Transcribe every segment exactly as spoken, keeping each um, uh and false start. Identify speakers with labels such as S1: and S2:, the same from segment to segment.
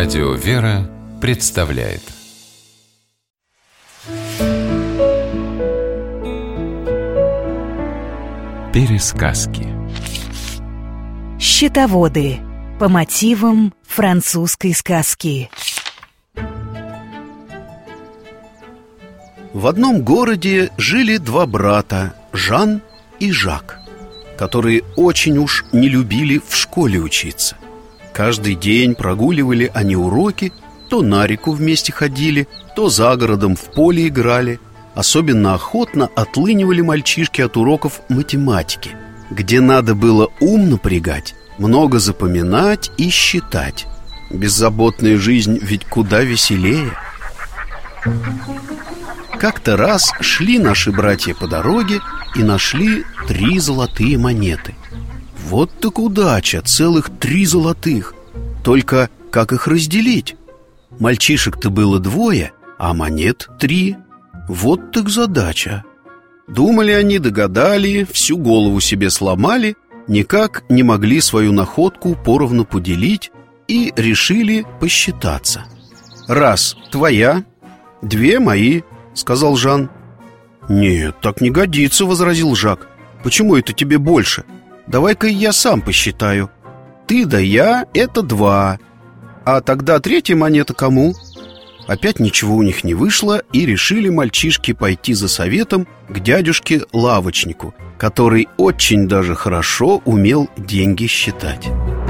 S1: Радио «Вера» представляет Пересказки.
S2: Счетоводы по мотивам французской сказки.
S3: В одном городе жили два брата, Жан и Жак, которые очень уж не любили в школе учиться. Каждый день прогуливали они уроки, то на реку вместе ходили, то за городом в поле играли. Особенно охотно отлынивали мальчишки от уроков математики, где надо было ум напрягать, много запоминать и считать. Беззаботная жизнь ведь куда веселее. Как-то раз шли наши братья по дороге и нашли три золотые монеты. Вот так удача, целых три золотых. Только как их разделить? Мальчишек-то было двое, а монет три. Вот так задача. Думали они, догадали, всю голову себе сломали, никак не могли свою находку поровну поделить и решили посчитаться. «Раз твоя, две мои», — сказал Жан. «Нет, так не годится», — возразил Жак. «Почему это тебе больше? Давай-ка я сам посчитаю. Ты да я — это два. А тогда третья монета кому?» Опять ничего у них не вышло, и решили мальчишки пойти за советом к дядюшке-лавочнику, который очень даже хорошо умел деньги считать.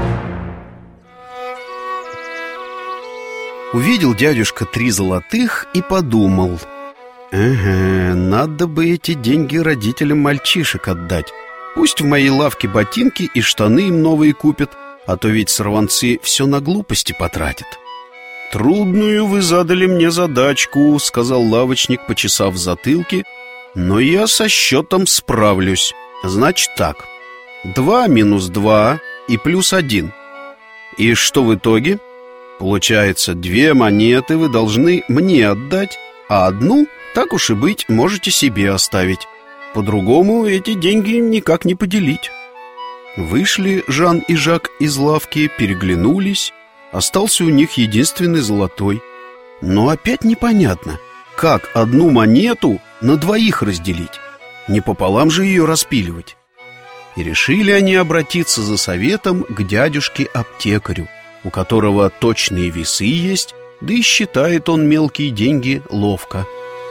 S3: Увидел дядюшка три золотых и подумал: «Ага, надо бы эти деньги родителям мальчишек отдать. Пусть в моей лавке ботинки и штаны им новые купят, а то ведь сорванцы все на глупости потратят». «Трудную вы задали мне задачку», — сказал лавочник, почесав в затылке, «но я со счетом справлюсь. Значит так, два минус два и плюс один. И что в итоге? Получается, две монеты вы должны мне отдать, а одну, так уж и быть, можете себе оставить. По-другому эти деньги никак не поделить». Вышли Жан и Жак из лавки, переглянулись. Остался у них единственный золотой. Но опять непонятно, как одну монету на двоих разделить? Не пополам же ее распиливать. И решили они обратиться за советом к дядюшке-аптекарю, у которого точные весы есть, да и считает он мелкие деньги ловко.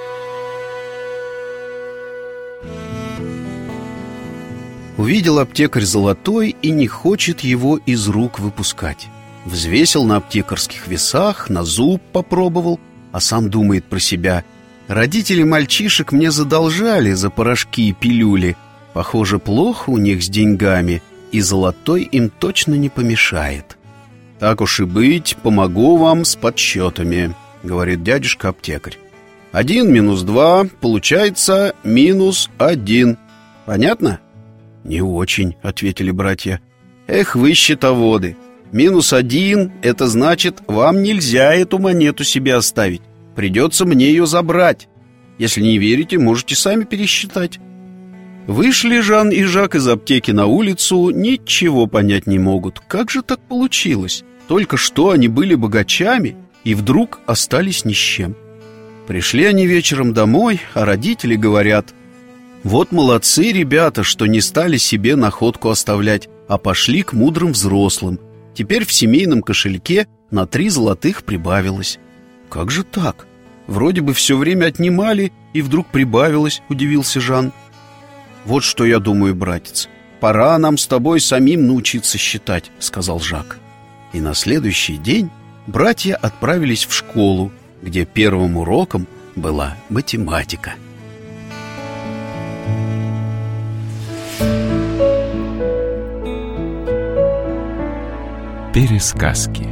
S3: Увидел аптекарь золотой и не хочет его из рук выпускать. Взвесил на аптекарских весах, на зуб попробовал, а сам думает про себя: родители мальчишек мне задолжали за порошки и пилюли. Похоже, плохо у них с деньгами, и золотой им точно не помешает. «Так уж и быть, помогу вам с подсчетами», — говорит дядюшка-аптекарь. «Один минус два получается минус один. Понятно?» «Не очень», — ответили братья. «Эх вы, счетоводы! Минус один — это значит, вам нельзя эту монету себе оставить. Придется мне ее забрать. Если не верите, можете сами пересчитать». Вышли Жан и Жак из аптеки на улицу, ничего понять не могут. Как же так получилось? Только что они были богачами и вдруг остались ни с чем. Пришли они вечером домой, а родители говорят: «Вот молодцы ребята, что не стали себе находку оставлять, а пошли к мудрым взрослым. Теперь в семейном кошельке на три золотых прибавилось». «Как же так? Вроде бы все время отнимали, и вдруг прибавилось», — удивился Жан. «Вот что я думаю, братец, пора нам с тобой самим научиться считать», — сказал Жак. И на следующий день братья отправились в школу, где первым уроком была математика.
S1: Пересказки.